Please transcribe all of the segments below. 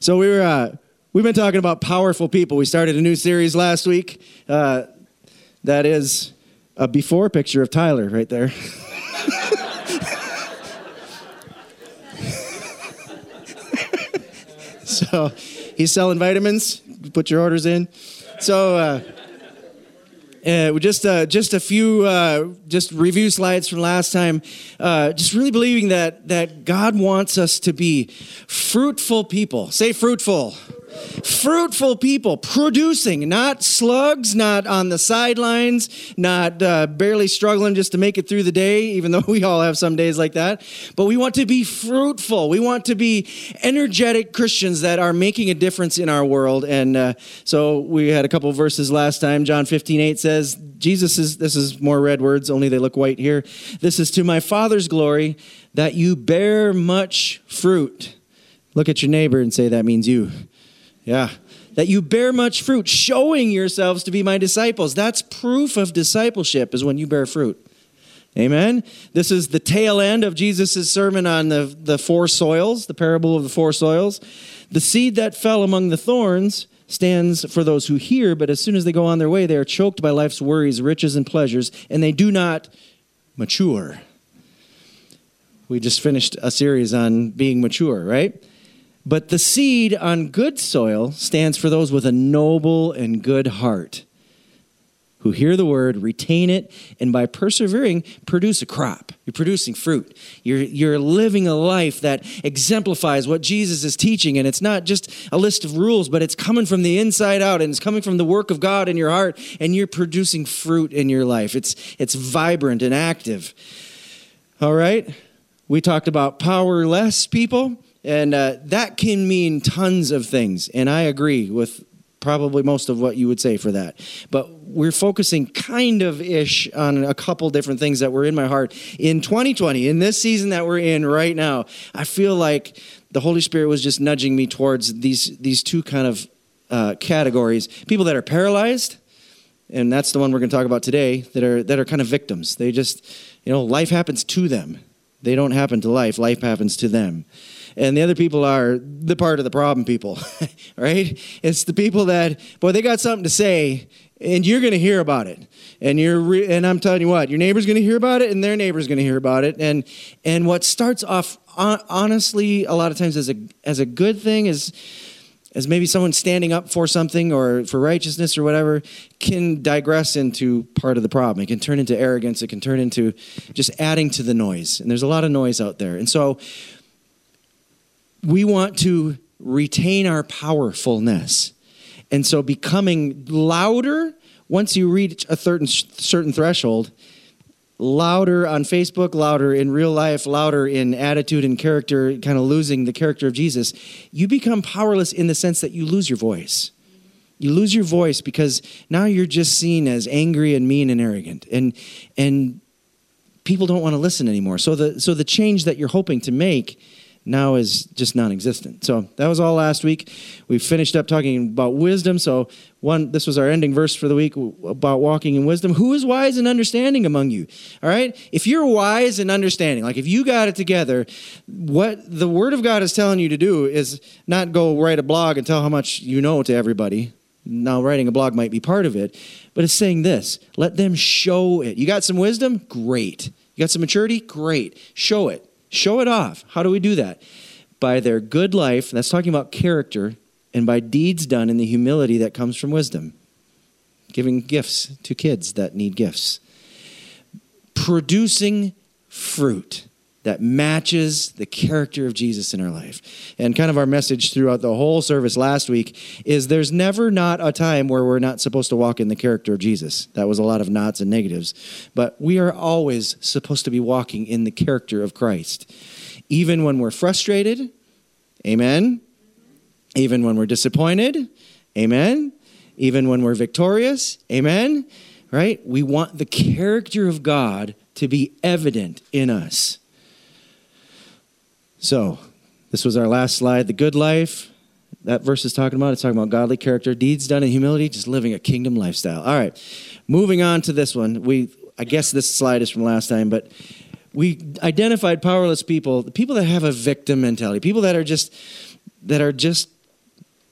So we've been talking about powerful people. We started a new series last week. That is a before picture of Tyler right there. So he's selling vitamins. Put your orders in. So just a few just review slides from last time. Just really believing that God wants us to be fruitful people. Say fruitful. Fruitful people, producing, not slugs, not on the sidelines, not barely struggling just to make it through the day, even though we all have some days like that. But we want to be fruitful. We want to be energetic Christians that are making a difference in our world. And so we had a couple of verses last time. John 15:8 says, this is more red words, only they look white here. This is to my Father's glory that you bear much fruit. Look at your neighbor and say, that means you. Yeah, that you bear much fruit, showing yourselves to be my disciples. That's proof of discipleship, is when you bear fruit. Amen? This is the tail end of Jesus' sermon on the four soils, the parable of the four soils. The seed that fell among the thorns stands for those who hear, but as soon as they go on their way, they are choked by life's worries, riches, and pleasures, and they do not mature. We just finished a series on being mature, right? But the seed on good soil stands for those with a noble and good heart, who hear the word, retain it, and by persevering, produce a crop. You're producing fruit. You're living a life that exemplifies what Jesus is teaching, and it's not just a list of rules, but it's coming from the inside out, and it's coming from the work of God in your heart, and you're producing fruit in your life. It's vibrant and active. All right? We talked about powerless people. And that can mean tons of things. And I agree with probably most of what you would say for that. But we're focusing kind of-ish on a couple different things that were in my heart. In 2020, in this season that we're in right now, I feel like the Holy Spirit was just nudging me towards these two kind of categories. People that are paralyzed, and that's the one we're going to talk about today, that are kind of victims. They just, life happens to them. They don't happen to life. Life happens to them. And the other people are the part of the problem people, right? It's the people that, they got something to say, and you're going to hear about it. And and I'm telling you what, your neighbor's going to hear about it, and their neighbor's going to hear about it. And what starts off, honestly, a lot of times as a good thing, as maybe someone standing up for something or for righteousness or whatever, can digress into part of the problem. It can turn into arrogance. It can turn into just adding to the noise. And there's a lot of noise out there. And so we want to retain our powerfulness. And so becoming louder, once you reach a certain threshold, louder on Facebook, louder in real life, louder in attitude and character, kind of losing the character of Jesus, you become powerless in the sense that you lose your voice. You lose your voice because now you're just seen as angry and mean and arrogant. And people don't want to listen anymore. So the change that you're hoping to make now is just non-existent. So that was all last week. We finished up talking about wisdom. So this was our ending verse for the week about walking in wisdom. Who is wise and understanding among you? All right? If you're wise and understanding, like if you got it together, what the Word of God is telling you to do is not go write a blog and tell how much you know to everybody. Now, writing a blog might be part of it, but it's saying this: let them show it. You got some wisdom? Great. You got some maturity? Great. Show it. Show it off. How do we do that? By their good life, that's talking about character, and by deeds done in the humility that comes from wisdom. Giving gifts to kids that need gifts. Producing fruit that matches the character of Jesus in our life. And kind of our message throughout the whole service last week is there's never not a time where we're not supposed to walk in the character of Jesus. That was a lot of nots and negatives. But we are always supposed to be walking in the character of Christ. Even when we're frustrated, amen. Even when we're disappointed, amen. Even when we're victorious, amen. Right? We want the character of God to be evident in us. So, this was our last slide, the good life. That verse is talking about, it's talking about godly character, deeds done in humility, just living a kingdom lifestyle. All right, moving on to this one. I guess this slide is from last time, but we identified powerless people, the people that have a victim mentality, people that are just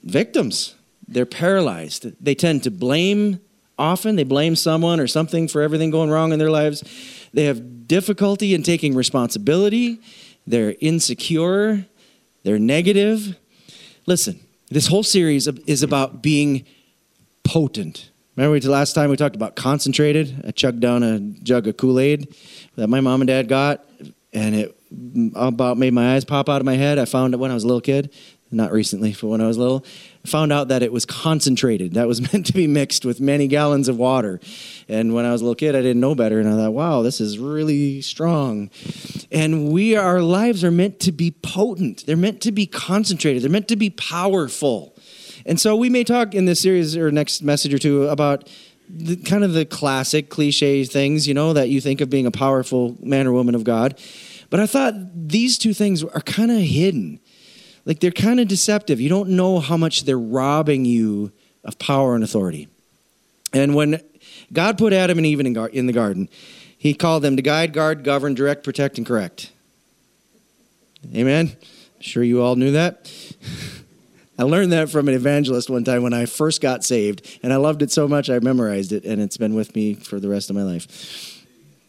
victims. They're paralyzed. They tend to blame often. They blame someone or something for everything going wrong in their lives. They have difficulty in taking responsibility. They're insecure. They're negative. Listen, this whole series is about being potent. Remember last time we talked about concentrated? I chugged down a jug of Kool-Aid that my mom and dad got, and it about made my eyes pop out of my head. I found it when I was a little kid. Not recently, but when I was little, I found out that it was concentrated. That was meant to be mixed with many gallons of water. And when I was a little kid, I didn't know better. And I thought, wow, this is really strong. And our lives are meant to be potent. They're meant to be concentrated. They're meant to be powerful. And so we may talk in this series or next message or two about kind of the classic cliche things, that you think of being a powerful man or woman of God. But I thought these two things are kind of hidden. Like they're kind of deceptive. You don't know how much they're robbing you of power and authority. And when God put Adam and Eve in the garden, he called them to guide, guard, govern, direct, protect, and correct. Amen? I'm sure you all knew that. I learned that from an evangelist one time when I first got saved, and I loved it so much I memorized it, and it's been with me for the rest of my life.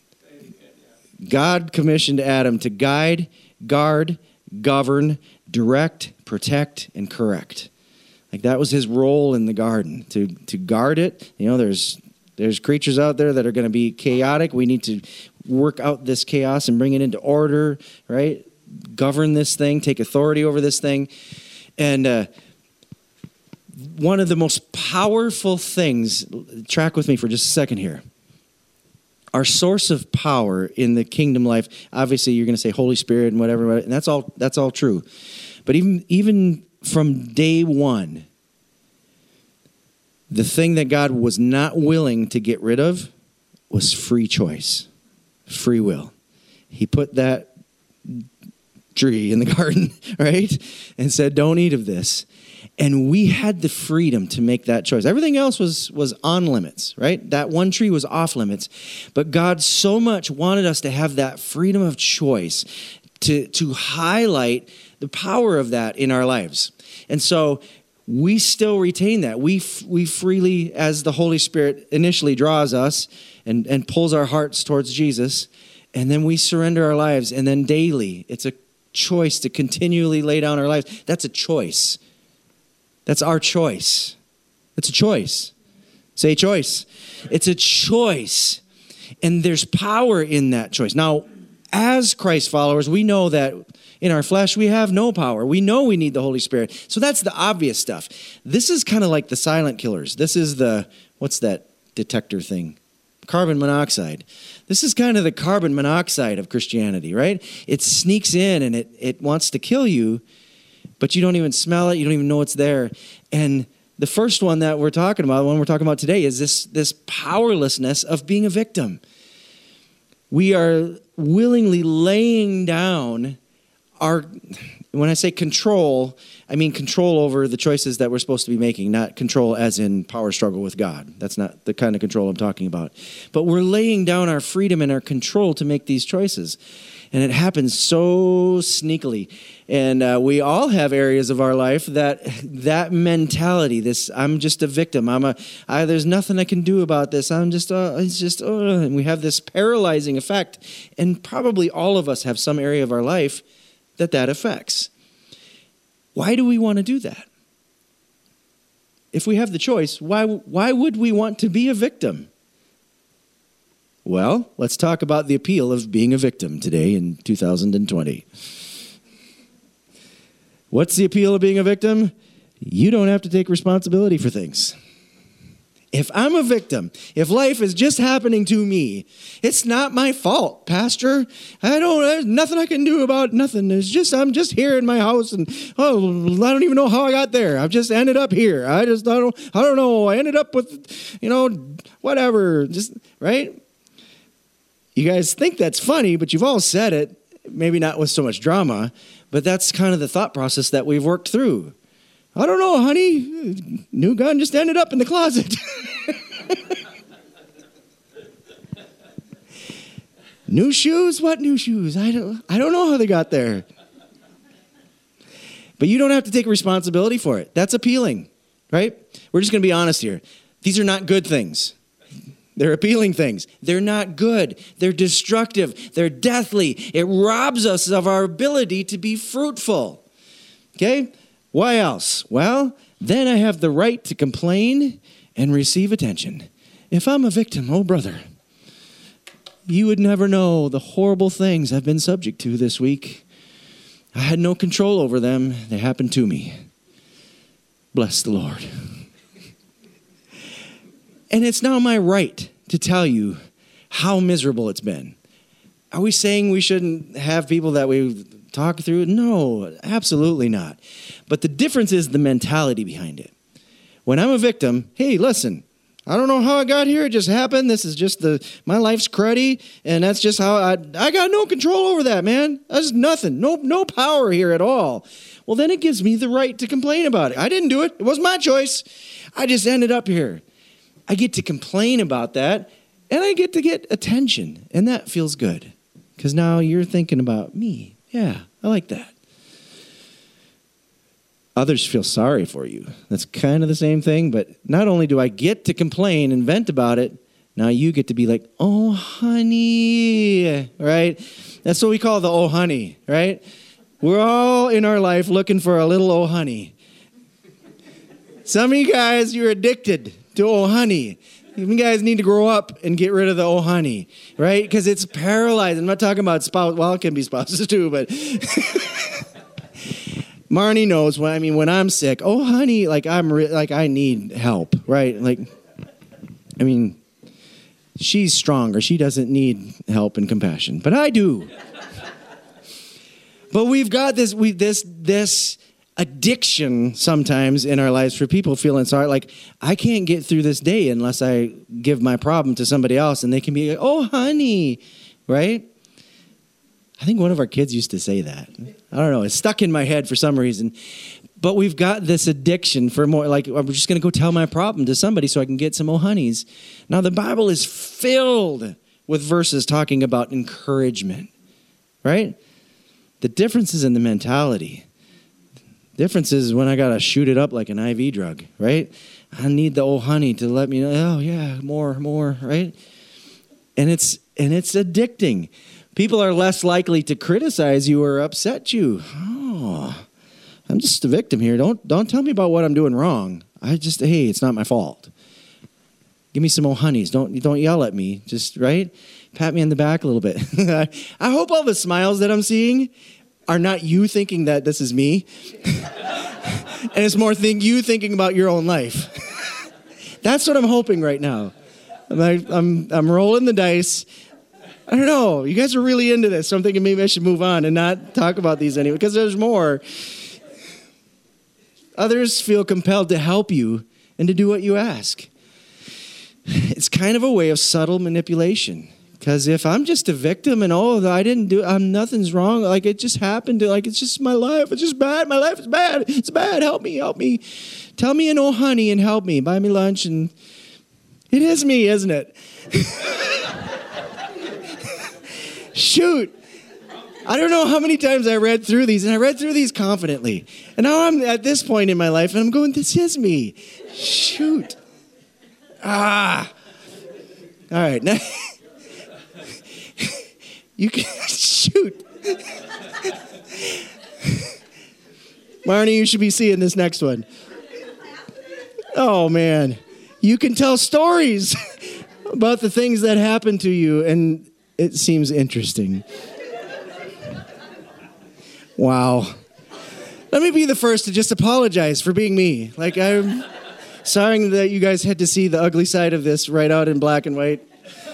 God commissioned Adam to guide, guard, govern, direct, protect, and correct. Like that was his role in the garden, to guard it. There's creatures out there that are going to be chaotic. We need to work out this chaos and bring it into order, right? Govern this thing, take authority over this thing. And one of the most powerful things, track with me for just a second here. Our source of power in the kingdom life, obviously you're going to say Holy Spirit and whatever, and that's all true. But even from day one, the thing that God was not willing to get rid of was free choice, free will. He put that tree in the garden, right? And said, don't eat of this. And we had the freedom to make that choice. Everything else was on limits, right? That one tree was off limits. But God so much wanted us to have that freedom of choice to highlight the power of that in our lives. And so we still retain that. We freely, as the Holy Spirit initially draws us and pulls our hearts towards Jesus, and then we surrender our lives. And then daily, it's a choice to continually lay down our lives. That's a choice. That's our choice. It's a choice. Say choice. It's a choice. And there's power in that choice. Now, as Christ followers, we know that in our flesh, we have no power. We know we need the Holy Spirit. So that's the obvious stuff. This is kind of like the silent killers. This is what's that detector thing? Carbon monoxide. This is kind of the carbon monoxide of Christianity, right? It sneaks in and it wants to kill you, but you don't even smell it. You don't even know it's there. And the first one that we're talking about, the one we're talking about today, is this powerlessness of being a victim. We are willingly laying down when I say control, I mean control over the choices that we're supposed to be making, not control as in power struggle with God. That's not the kind of control I'm talking about. But we're laying down our freedom and our control to make these choices. And it happens so sneakily. And we all have areas of our life that mentality, I'm just a victim. There's nothing I can do about this. And we have this paralyzing effect. And probably all of us have some area of our life that affects. Why do we want to do that? If we have the choice, why would we want to be a victim? Well, let's talk about the appeal of being a victim today in 2020. What's the appeal of being a victim? You don't have to take responsibility for things. If I'm a victim, if life is just happening to me, it's not my fault, Pastor. There's nothing I can do about nothing. I'm just here in my house and, I don't even know how I got there. I've just ended up here. I don't know. I ended up with, whatever, just, right? You guys think that's funny, but you've all said it, maybe not with so much drama, but that's kind of the thought process that we've worked through. I don't know, honey. New gun just ended up in the closet. New shoes? What new shoes? I don't know how they got there. But you don't have to take responsibility for it. That's appealing, right? We're just going to be honest here. These are not good things. They're appealing things. They're not good. They're destructive. They're deathly. It robs us of our ability to be fruitful. Okay? Why else? Well, then I have the right to complain and receive attention. If I'm a victim, oh brother, you would never know the horrible things I've been subject to this week. I had no control over them. They happened to me. Bless the Lord. And it's now my right to tell you how miserable it's been. Are we saying we shouldn't have people that we talk through? No, absolutely not. But the difference is the mentality behind it. When I'm a victim, hey, listen, I don't know how I got here. It just happened. This is just my life's cruddy, and that's just how I got no control over that, man. That's nothing. No power here at all. Well, then it gives me the right to complain about it. I didn't do it. It wasn't my choice. I just ended up here. I get to complain about that, and I get to get attention, and that feels good because now you're thinking about me. Yeah, I like that. Others feel sorry for you. That's kind of the same thing, but not only do I get to complain and vent about it, now you get to be like, oh, honey, right? That's what we call the oh, honey, right? We're all in our life looking for a little oh, honey. Some of you guys, you're addicted to oh, honey. You guys need to grow up and get rid of the oh, honey, right? Because it's paralyzed. I'm not talking about spouse. Well, it can be spouses too, but Marnie knows when I'm sick. Oh, honey, I need help, right? She's stronger. She doesn't need help and compassion, but I do. But we've got this addiction sometimes in our lives for people feeling sorry. Like, I can't get through this day unless I give my problem to somebody else, and they can be like, oh, honey, right? I think one of our kids used to say that. I don't know. It's stuck in my head for some reason. But we've got this addiction for more, like, I'm just going to go tell my problem to somebody so I can get some oh, honeys. Now, the Bible is filled with verses talking about encouragement, right? The difference is in the mentality. Difference is when I got to shoot it up like an IV drug, right? I need the old honey to let me know, oh, yeah, more, right? And it's addicting. People are less likely to criticize you or upset you. Oh, I'm just a victim here. Don't tell me about what I'm doing wrong. Hey, it's not my fault. Give me some old honeys. Don't yell at me. Just, right? Pat me on the back a little bit. I hope all the smiles that I'm seeing are not you thinking that this is me. And it's more you thinking about your own life. That's what I'm hoping right now. I'm rolling the dice. I don't know. You guys are really into this, so I'm thinking maybe I should move on and not talk about these anymore because there's more. Others feel compelled to help you and to do what you ask. It's kind of a way of subtle manipulation. Because if I'm just a victim and, I didn't do, nothing's wrong, like it just happened, it's just my life, it's just bad, my life is bad, it's bad, help me. Tell me an oh honey and help me, buy me lunch, and it is me, isn't it? Shoot. I don't know how many times I read through these, and I read through these confidently. And now I'm at this point in my life, and I'm going, this is me. Shoot. All right, now... You can shoot. Marnie, you should be seeing this next one. Oh, man. You can tell stories about the things that happened to you, and it seems interesting. Wow. Let me be the first to just apologize for being me. I'm sorry that you guys had to see the ugly side of this right out in black and white.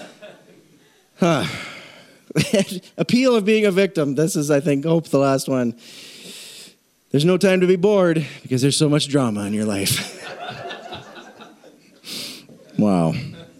Appeal of being a victim. This is, I think, the last one. There's no time to be bored because there's so much drama in your life. Wow.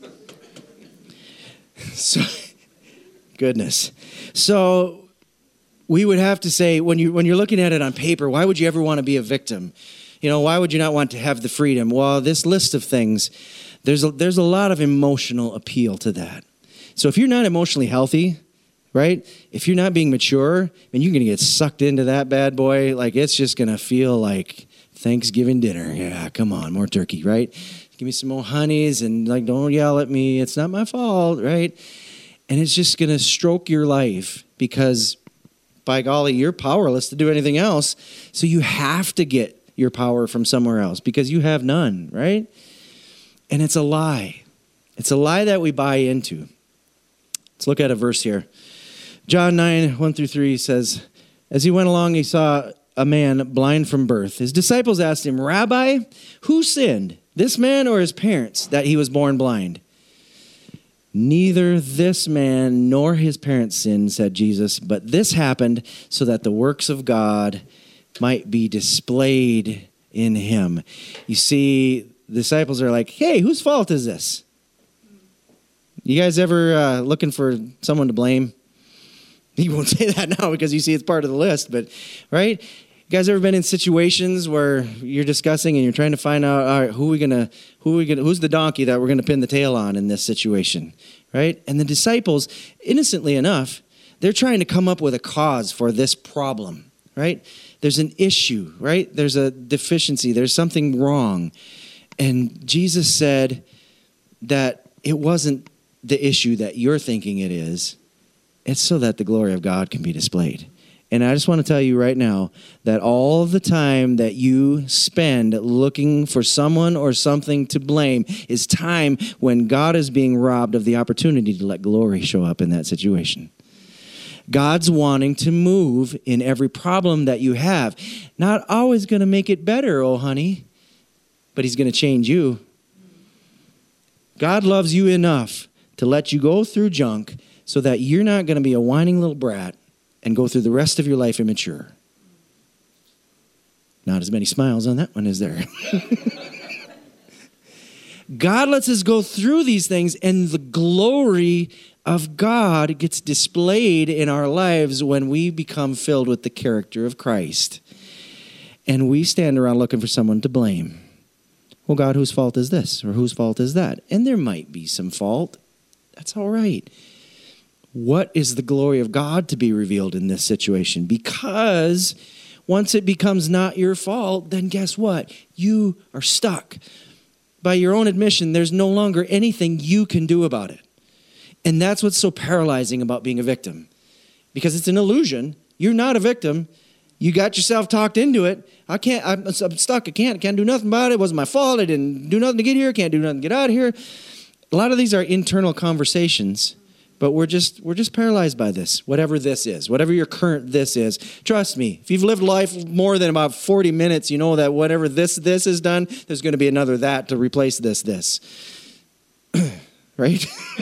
So, goodness. So, we would have to say, when you're looking at it on paper, why would you ever want to be a victim? Why would you not want to have the freedom? Well, this list of things, there's a lot of emotional appeal to that. So if you're not emotionally healthy, right? If you're not being mature, and you're going to get sucked into that bad boy, like it's just going to feel like Thanksgiving dinner. Yeah, come on, more turkey, right? Give me some more honeys and like, don't yell at me. It's not my fault, right? And it's just going to stroke your life because, by golly, you're powerless to do anything else. So you have to get your power from somewhere else because you have none, right? And it's a lie. It's a lie that we buy into. Let's look at a verse here. John 9, 1-3 says, as he went along, he saw a man blind from birth. His disciples asked him, Rabbi, who sinned, this man or his parents, that he was born blind? Neither this man nor his parents sinned, said Jesus, but this happened so that the works of God might be displayed in him. You see, the disciples are like, hey, whose fault is this? You guys ever looking for someone to blame? You won't say that now because you see it's part of the list, but right? You guys ever been in situations where you're discussing and you're trying to find out, all right, who's the donkey that we're gonna pin the tail on in this situation, right? And the disciples, innocently enough, they're trying to come up with a cause for this problem, right? There's an issue, right? There's a deficiency. There's something wrong. And Jesus said that it wasn't the issue that you're thinking it is. It's so that the glory of God can be displayed. And I just want to tell you right now that all of the time that you spend looking for someone or something to blame is time when God is being robbed of the opportunity to let glory show up in that situation. God's wanting to move in every problem that you have. Not always going to make it better, oh honey, but he's going to change you. God loves you enough to let you go through junk so that you're not going to be a whining little brat and go through the rest of your life immature. Not as many smiles on that one, is there? God lets us go through these things, and the glory of God gets displayed in our lives when we become filled with the character of Christ. And we stand around looking for someone to blame. Well, God, whose fault is this? Or whose fault is that? And there might be some fault. That's all right. What is the glory of God to be revealed in this situation? Because once it becomes not your fault, then guess what? You are stuck. By your own admission, there's no longer anything you can do about it. And that's what's so paralyzing about being a victim. Because it's an illusion. You're not a victim. You got yourself talked into it. I'm stuck. I can't do nothing about it. It wasn't my fault. I didn't do nothing to get here. Can't do nothing to get out of here. A lot of these are internal conversations, but we're just paralyzed by this, whatever this is, whatever your current this is. Trust me, if you've lived life more than about 40 minutes, you know that whatever this is done, there's going to be another that to replace this. Right?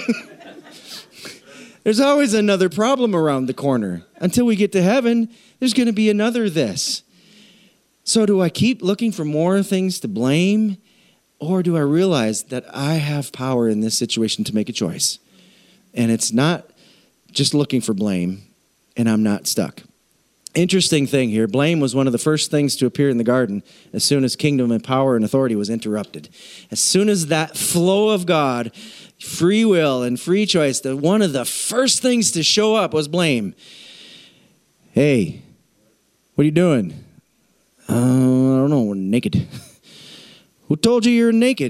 There's always another problem around the corner. Until we get to heaven, there's going to be another this. So do I keep looking for more things to blame? Or do I realize that I have power in this situation to make a choice? And it's not just looking for blame, and I'm not stuck. Interesting thing here, blame was one of the first things to appear in the garden as soon as kingdom and power and authority was interrupted. As soon as that flow of God, free will and free choice, one of the first things to show up was blame. Hey, what are you doing? I don't know, we're naked. Who told you you're naked?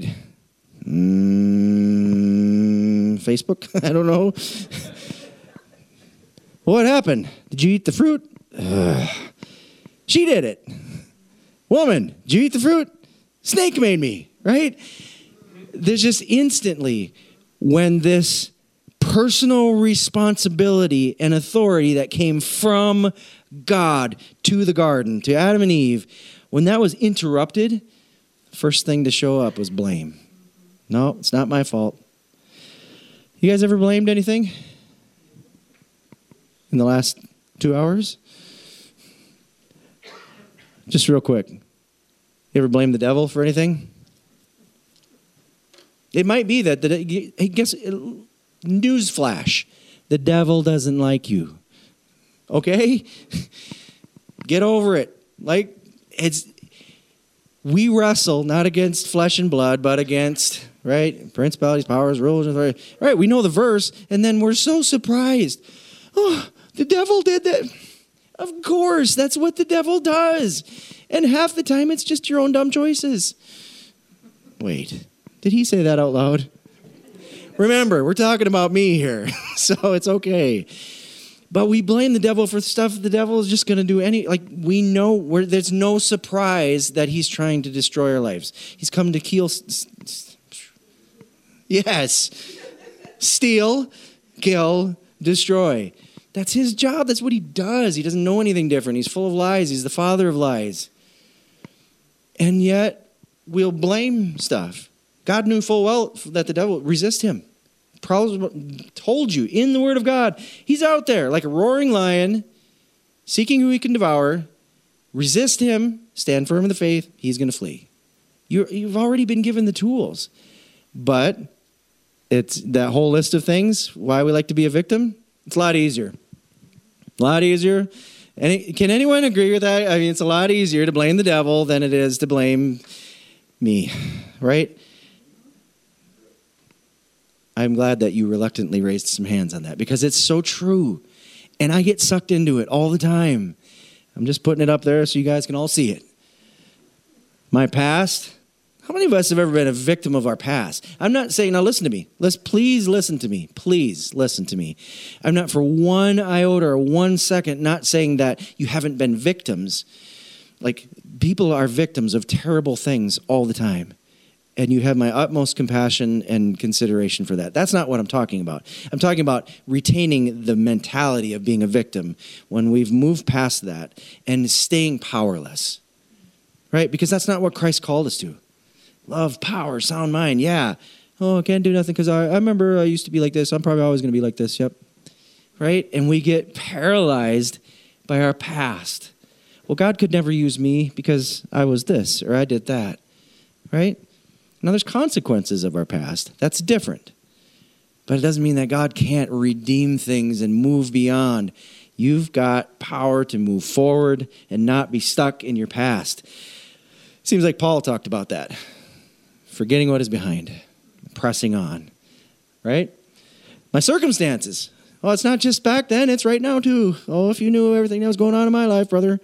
Facebook? I don't know. What happened? Did you eat the fruit? She did it. Woman, did you eat the fruit? Snake made me, right? There's just instantly when this personal responsibility and authority that came from God to the garden, to Adam and Eve, when that was interrupted, first thing to show up was blame. No, it's not my fault. You guys ever blamed anything in the last 2 hours? Just real quick. You ever blame the devil for anything? It might be that, newsflash, the devil doesn't like you. Okay? Get over it. We wrestle not against flesh and blood, but against, right, principalities, powers, rulers, and authority. Right, we know the verse, and then we're so surprised. Oh, the devil did that. Of course, that's what the devil does. And half the time, it's just your own dumb choices. Wait, did he say that out loud? Remember, we're talking about me here, so it's okay. But we blame the devil for stuff the devil is just going to do we know there's no surprise that he's trying to destroy our lives. He's come to steal, kill, destroy. That's his job. That's what he does. He doesn't know anything different. He's full of lies. He's the father of lies. And yet, we'll blame stuff. God knew full well that the devil resist him. Told you in the Word of God, he's out there like a roaring lion, seeking who he can devour. Resist him, stand firm in the faith, he's going to flee. You've already been given the tools. But it's that whole list of things, why we like to be a victim, it's a lot easier. A lot easier. Can anyone agree with that? I mean, it's a lot easier to blame the devil than it is to blame me, right? I'm glad that you reluctantly raised some hands on that because it's so true. And I get sucked into it all the time. I'm just putting it up there so you guys can all see it. My past. How many of us have ever been a victim of our past? I'm not saying, now listen to me. Please listen to me. Please listen to me. I'm not for 1 iota or 1 second not saying that you haven't been victims. Like, people are victims of terrible things all the time. And you have my utmost compassion and consideration for that. That's not what I'm talking about. I'm talking about retaining the mentality of being a victim when we've moved past that and staying powerless. Right? Because that's not what Christ called us to. Love, power, sound mind. Yeah. Oh, I can't do nothing because I remember I used to be like this. I'm probably always going to be like this. Yep. Right? And we get paralyzed by our past. Well, God could never use me because I was this or I did that. Right? Now, there's consequences of our past. That's different. But it doesn't mean that God can't redeem things and move beyond. You've got power to move forward and not be stuck in your past. Seems like Paul talked about that. Forgetting what is behind, pressing on, right? My circumstances. Oh, it's not just back then, it's right now too. Oh, if you knew everything that was going on in my life, brother.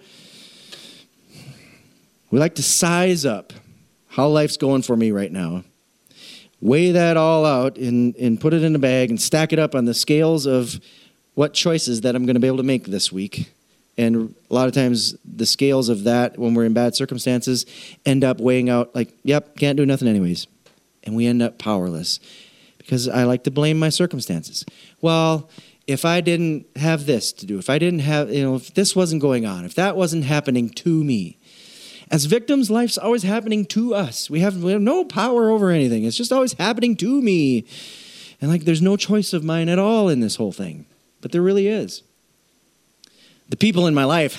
We like to size up how life's going for me right now. Weigh that all out and put it in a bag and stack it up on the scales of what choices that I'm going to be able to make this week. And a lot of times the scales of that, when we're in bad circumstances, end up weighing out like, yep, can't do nothing anyways. And we end up powerless because I like to blame my circumstances. Well, if I didn't have this to do, if I didn't have, if this wasn't going on, if that wasn't happening to me. As victims, life's always happening to us. We have no power over anything. It's just always happening to me. And there's no choice of mine at all in this whole thing. But there really is. The people in my life,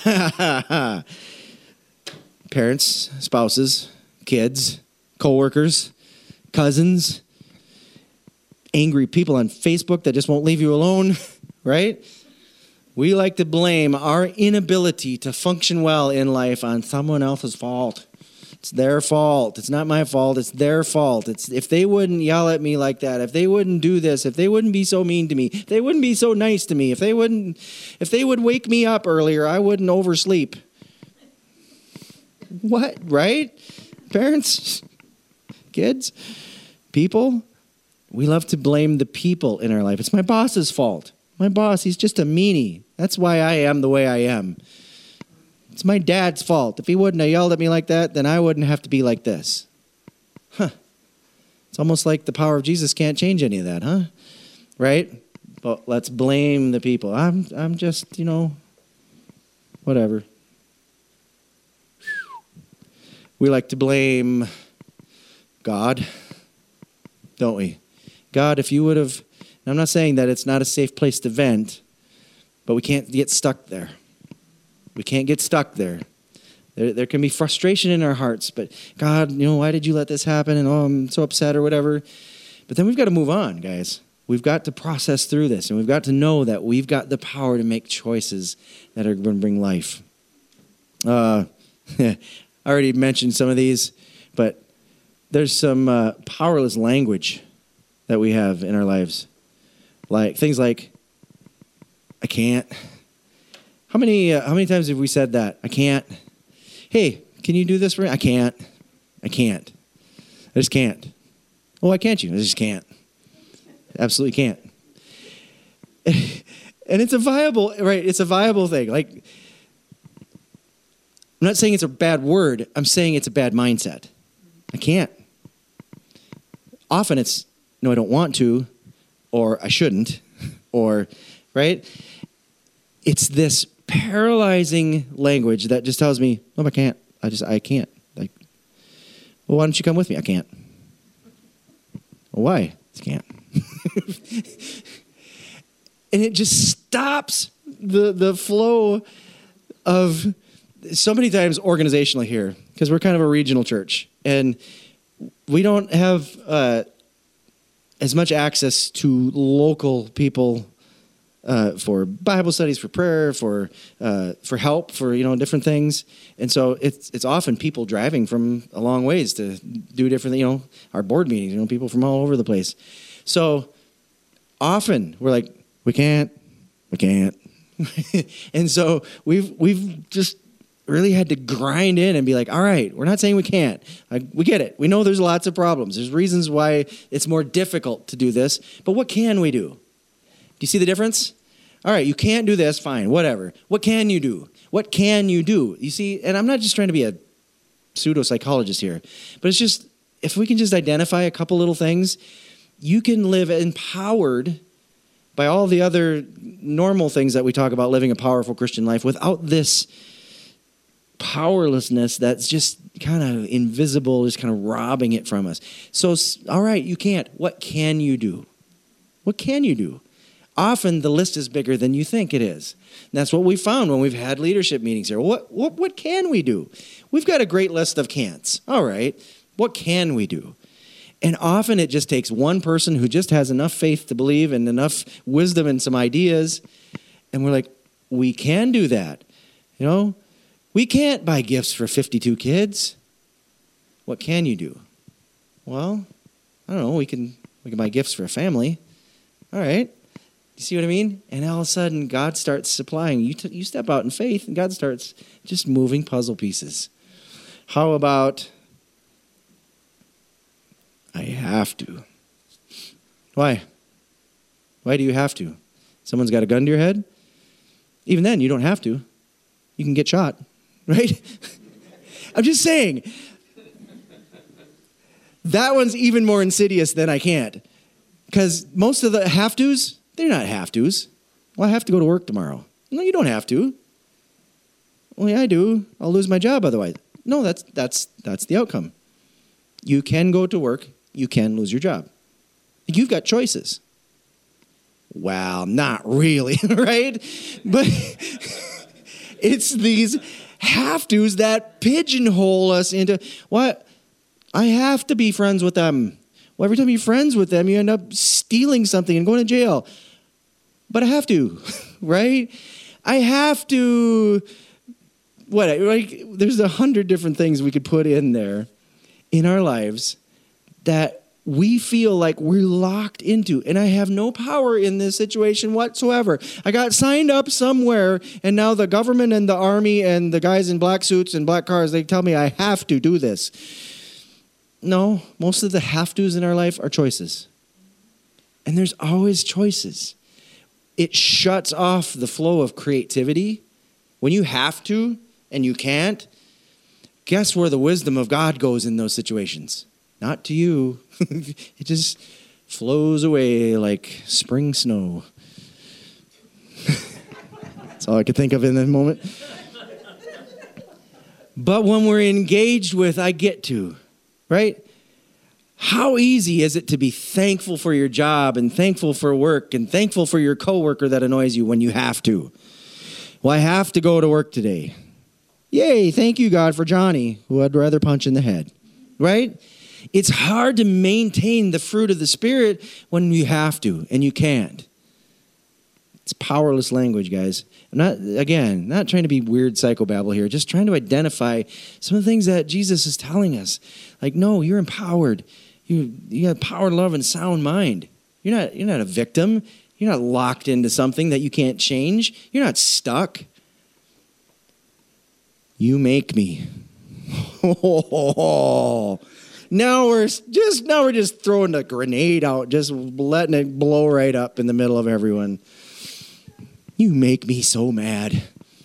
parents, spouses, kids, coworkers, cousins, angry people on Facebook that just won't leave you alone, right? We like to blame our inability to function well in life on someone else's fault. It's their fault. It's not my fault. It's their fault. It's if they wouldn't yell at me like that, if they wouldn't do this, if they wouldn't be so mean to me, if they wouldn't be so nice to me, if they would wake me up earlier, I wouldn't oversleep. What, right? Parents, kids, people, we love to blame the people in our life. It's my boss's fault. My boss, he's just a meanie. That's why I am the way I am. It's my dad's fault. If he wouldn't have yelled at me like that, then I wouldn't have to be like this. It's almost like the power of Jesus can't change any of that, huh? Right? But let's blame the people. I'm just, whatever. We like to blame God, don't we? God, if you would have... I'm not saying that it's not a safe place to vent, but we can't get stuck there. We can't get stuck there. There can be frustration in our hearts, but God, why did you let this happen? And I'm so upset or whatever. But then we've got to move on, guys. We've got to process through this, and we've got to know that we've got the power to make choices that are going to bring life. I already mentioned some of these, but there's some powerless language that we have in our lives. Like things like, I can't. How many times have we said that? I can't. Hey, can you do this for me? I can't. I just can't. Oh, why can't you? I just can't. Absolutely can't. And it's a viable, right? It's a viable thing. Like, I'm not saying it's a bad word. I'm saying it's a bad mindset. I can't. Often it's, no, I don't want to, or I shouldn't, or, right? It's this paralyzing language that just tells me, no, I can't. I can't. Like, well, why don't you come with me? I can't. Well, why? I just can't. And it just stops the flow of so many times organizationally here, because we're kind of a regional church, and we don't have as much access to local people for Bible studies, for prayer, for help, for different things. And so it's often people driving from a long ways to do different, our board meetings, people from all over the place. So often we're like, we can't. And so we've just really had to grind in and be like, all right, we're not saying we can't. We get it. We know there's lots of problems. There's reasons why it's more difficult to do this. But what can we do? Do you see the difference? All right, you can't do this, fine, whatever. What can you do? What can you do? You see, and I'm not just trying to be a pseudo-psychologist here, but it's just, if we can just identify a couple little things, you can live empowered by all the other normal things that we talk about living a powerful Christian life without this powerlessness that's just kind of invisible, just kind of robbing it from us. So, all right, you can't. What can you do? What can you do? Often the list is bigger than you think it is. And that's what we found when we've had leadership meetings here. What can we do? We've got a great list of can'ts. All right, what can we do? And often it just takes one person who just has enough faith to believe and enough wisdom and some ideas. And we're like, we can do that. We can't buy gifts for 52 kids. What can you do? Well, I don't know. We can buy gifts for a family. All right. You see what I mean? And all of a sudden, God starts supplying. You step out in faith, and God starts just moving puzzle pieces. How about, I have to? Why? Why do you have to? Someone's got a gun to your head? Even then, you don't have to. You can get shot, right? I'm just saying. That one's even more insidious than I can't. Because most of the have-tos, they're not have-tos. Well, I have to go to work tomorrow. No, you don't have to. Well, yeah, I do. I'll lose my job otherwise. No, that's the outcome. You can go to work. You can lose your job. You've got choices. Well, not really, right? But it's these have-tos that pigeonhole us into, what? I have to be friends with them. Well, every time you're friends with them, you end up stealing something and going to jail. But I have to, right? I have to, there's 100 different things we could put in there in our lives that we feel like we're locked into. And I have no power in this situation whatsoever. I got signed up somewhere, and now the government and the army and the guys in black suits and black cars, they tell me I have to do this. No, most of the have-tos in our life are choices. And there's always choices. It shuts off the flow of creativity. When you have to and you can't, guess where the wisdom of God goes in those situations? Not to you. It just flows away like spring snow. That's all I could think of in that moment. But when we're engaged with, I get to, right? How easy is it to be thankful for your job and thankful for work and thankful for your coworker that annoys you when you have to? Well, I have to go to work today. Yay, thank you, God, for Johnny, who I'd rather punch in the head, right? It's hard to maintain the fruit of the Spirit when you have to and you can't. It's powerless language, guys. I'm not trying to be weird psychobabble here, just trying to identify some of the things that Jesus is telling us. Like, no, you're empowered. You got power, love, and sound mind. You're not a victim. You're not locked into something that you can't change. You're not stuck. You make me. Now we're just throwing a grenade out, just letting it blow right up in the middle of everyone. You make me so mad.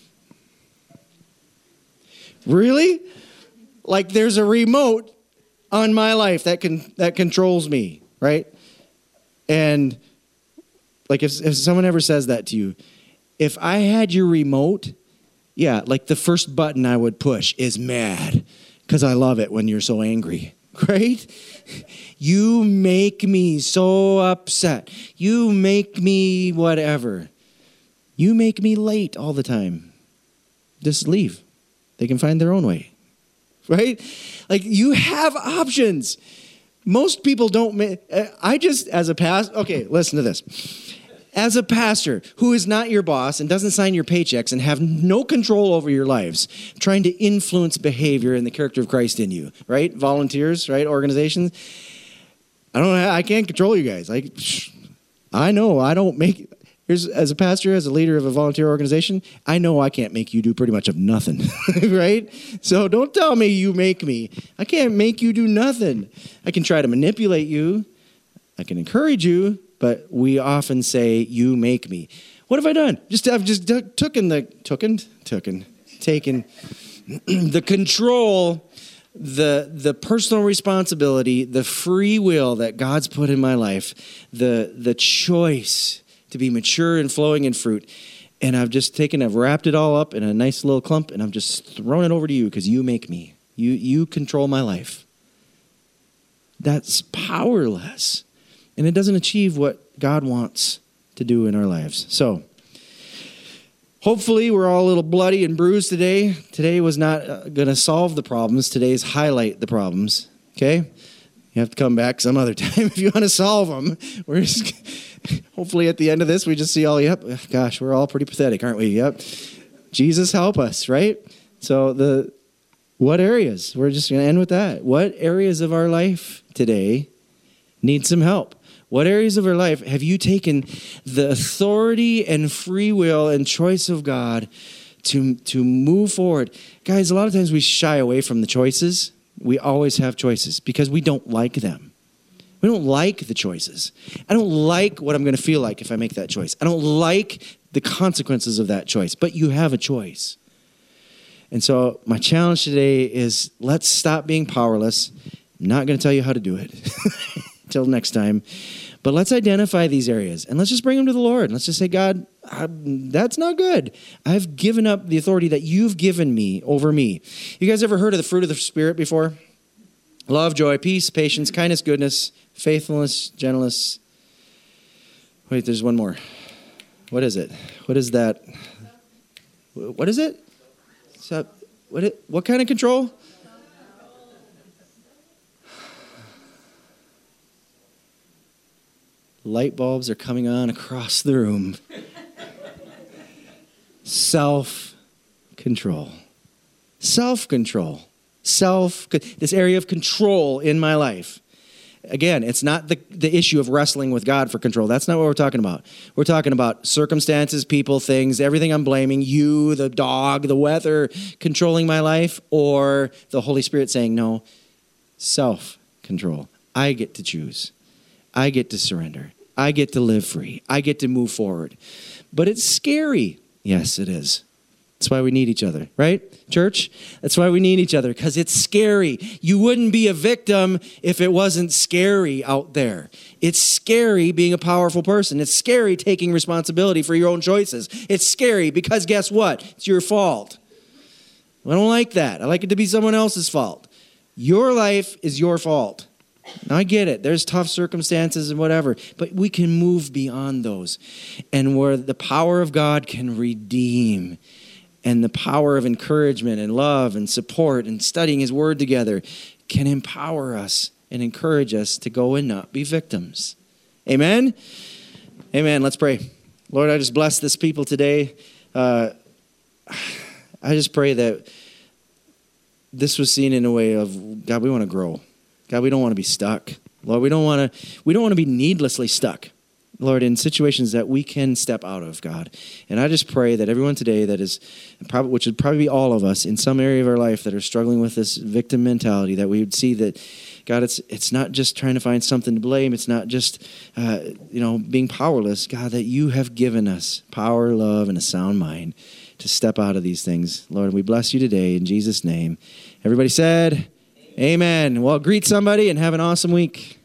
Really? Like there's a remote on my life that controls me, right? And like if someone ever says that to you, if I had your remote, yeah, like the first button I would push is mad because I love it when you're so angry, right? You make me so upset. You make me whatever. You make me late all the time. Just leave. They can find their own way, right? Like you have options. Most people don't. Okay, listen to this. As a pastor who is not your boss and doesn't sign your paychecks and have no control over your lives, trying to influence behavior and the character of Christ in you, right? Volunteers, right? Organizations. I can't control you guys. I know I don't make. As a pastor, as a leader of a volunteer organization, I know I can't make you do pretty much of nothing, right? So don't tell me you make me. I can't make you do nothing. I can try to manipulate you. I can encourage you, but we often say, you make me. What have I done? I've just taken the control, the personal responsibility, the free will that God's put in my life, the choice to be mature and flowing in fruit. And I've wrapped it all up in a nice little clump, and I'm just throwing it over to you because you make me. You control my life. That's powerless. And it doesn't achieve what God wants to do in our lives. So, hopefully we're all a little bloody and bruised today. Today was not going to solve the problems. Today's highlight the problems. Okay? You have to come back some other time if you want to solve them. Hopefully at the end of this, we just see gosh, we're all pretty pathetic, aren't we? Yep. Jesus help us, right? So what areas? We're just going to end with that. What areas of our life today need some help? What areas of our life have you taken the authority and free will and choice of God to move forward? Guys, a lot of times we shy away from the choices. We always have choices because we don't like them. We don't like the choices. I don't like what I'm going to feel like if I make that choice. I don't like the consequences of that choice, but you have a choice. And so my challenge today is let's stop being powerless. I'm not going to tell you how to do it until next time, but let's identify these areas and let's just bring them to the Lord. Let's just say, God, that's not good. I've given up the authority that you've given me over me. You guys ever heard of the fruit of the Spirit before? Love, joy, peace, patience, kindness, goodness, faithfulness, gentleness. Wait, there's one more. What is it? What is that? What is it? What kind of control? Light bulbs are coming on across the room. Self-control. Self-control. This area of control in my life. Again, it's not the issue of wrestling with God for control. That's not what we're talking about. We're talking about circumstances, people, things, everything I'm blaming, you, the dog, the weather, controlling my life, or the Holy Spirit saying, no, self-control. I get to choose. I get to surrender. I get to live free. I get to move forward. But it's scary. Yes, it is. That's why we need each other, right, church? That's why we need each other, because it's scary. You wouldn't be a victim if it wasn't scary out there. It's scary being a powerful person. It's scary taking responsibility for your own choices. It's scary because guess what? It's your fault. I don't like that. I like it to be someone else's fault. Your life is your fault. Now, I get it. There's tough circumstances and whatever, but we can move beyond those. And where the power of God can redeem, and the power of encouragement and love and support and studying his word together can empower us and encourage us to go and not be victims. Amen? Amen. Let's pray. Lord, I just bless this people today. I just pray that this was seen in a way of, God, we want to grow. God, we don't want to be stuck. Lord, we don't want to be needlessly stuck. Lord, in situations that we can step out of, God. And I just pray that everyone today that is, which would probably be all of us in some area of our life that are struggling with this victim mentality, that we would see that, God, it's not just trying to find something to blame. It's not just, being powerless. God, that you have given us power, love, and a sound mind to step out of these things. Lord, we bless you today in Jesus' name. Everybody said, Amen. Well, greet somebody and have an awesome week.